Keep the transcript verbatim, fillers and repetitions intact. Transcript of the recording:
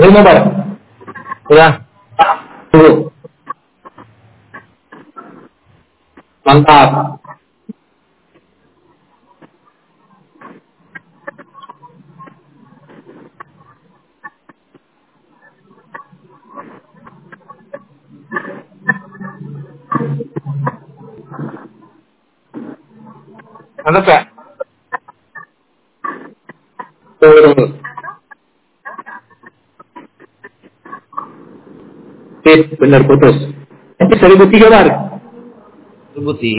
Ilmu Pak. Ya. Dulu. Mantap. Mantap ya? Tunggu. Sip, benar putus. Ini seribu tiga Pak. Sebuti.